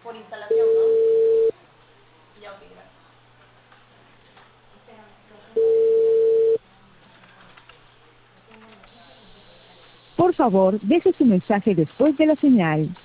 Por instalación, ¿no? Ya, ok, gracias. Por favor, deje su mensaje después de la señal.